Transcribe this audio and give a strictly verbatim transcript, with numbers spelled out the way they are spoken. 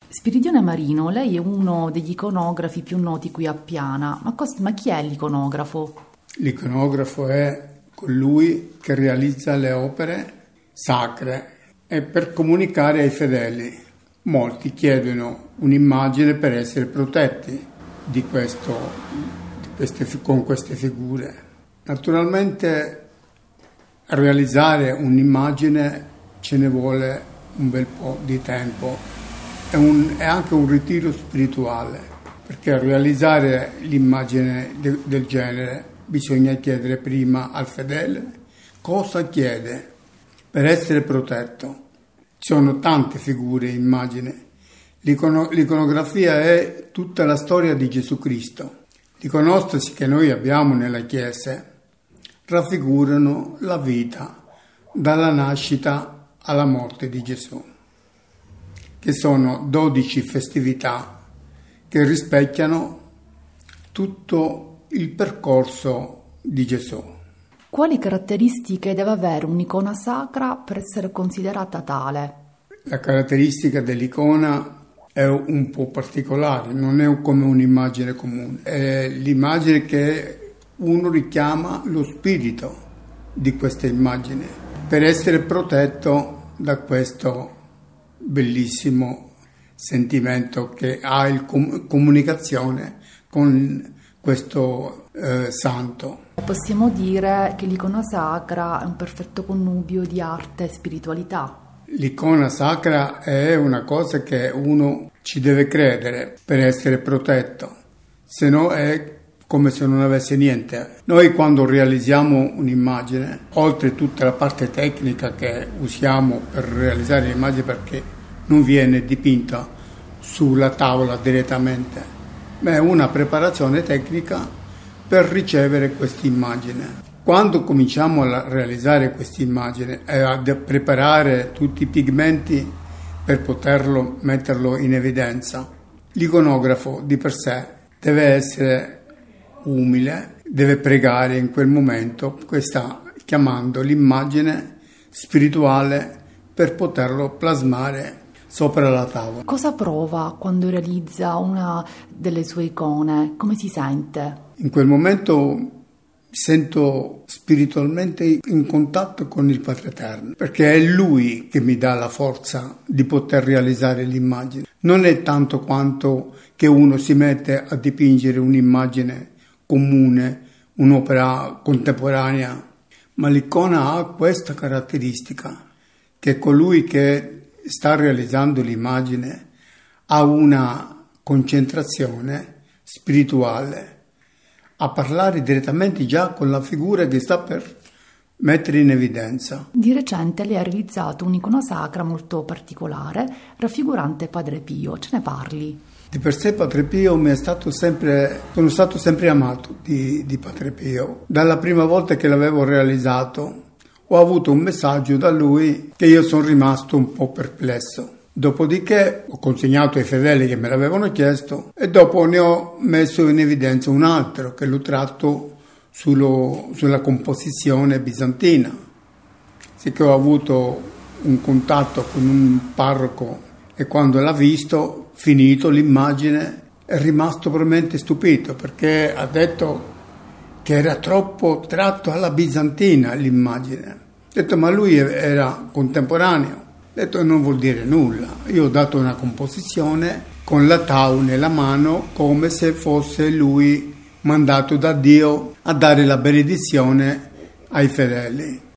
Spiridione Marino, lei è uno degli iconografi più noti qui a Piana, ma, cos- ma chi è l'iconografo? L'iconografo è colui che realizza le opere sacre e per comunicare ai fedeli. Molti chiedono un'immagine per essere protetti di questo, di queste, con queste figure. Naturalmente a realizzare un'immagine ce ne vuole un bel po' di tempo. È, un, è anche un ritiro spirituale, perché a realizzare l'immagine de, del genere bisogna chiedere prima al fedele cosa chiede per essere protetto. Ci sono tante figure, immagini. L'icono, l'iconografia è tutta la storia di Gesù Cristo. Gli iconostaci che noi abbiamo nella Chiesa raffigurano la vita dalla nascita alla morte di Gesù, che sono dodici festività che rispecchiano tutto il percorso di Gesù. Quali caratteristiche deve avere un'icona sacra per essere considerata tale? La caratteristica dell'icona è un po' particolare, non è come un'immagine comune, è l'immagine che uno richiama lo spirito di questa immagine per essere protetto da questo bellissimo sentimento che ha il com- comunicazione con questo eh, santo. Possiamo dire che l'icona sacra è un perfetto connubio di arte e spiritualità. L'icona sacra è una cosa che uno ci deve credere per essere protetto, se no è come se non avesse niente. Noi quando realizziamo un'immagine, oltre tutta la parte tecnica che usiamo per realizzare l'immagine, perché non viene dipinta sulla tavola direttamente, ma è una preparazione tecnica per ricevere questa immagine. Quando cominciamo a realizzare questa immagine e a preparare tutti i pigmenti per poterlo metterlo in evidenza, l'iconografo di per sé deve essere umile, deve pregare in quel momento, che sta chiamando l'immagine spirituale per poterlo plasmare sopra la tavola. Cosa prova quando realizza una delle sue icone? Come si sente? In quel momento mi sento spiritualmente in contatto con il Padre Eterno, perché è Lui che mi dà la forza di poter realizzare l'immagine. Non è tanto quanto che uno si mette a dipingere un'immagine comune, un'opera contemporanea, ma l'icona ha questa caratteristica, che colui che sta realizzando l'immagine ha una concentrazione spirituale a parlare direttamente già con la figura che sta per mettere in evidenza. Di recente lei ha realizzato un'icona sacra molto particolare, raffigurante Padre Pio. Ce ne parli? Di per sé Padre Pio mi è stato sempre, sono stato sempre amato di, di Padre Pio. Dalla prima volta che l'avevo realizzato ho avuto un messaggio da lui che io sono rimasto un po' perplesso. Dopodiché ho consegnato ai fedeli che me l'avevano chiesto e dopo ne ho messo in evidenza un altro che l'ho tratto sullo, sulla composizione bizantina. Sì che ho avuto un contatto con un parroco e quando l'ha visto, finito l'immagine, è rimasto veramente stupito perché ha detto che era troppo tratto alla bizantina l'immagine. Ho detto ma lui era contemporaneo. Ho detto non vuol dire nulla. Io ho dato una composizione con la tau nella mano come se fosse lui mandato da Dio a dare la benedizione ai fedeli.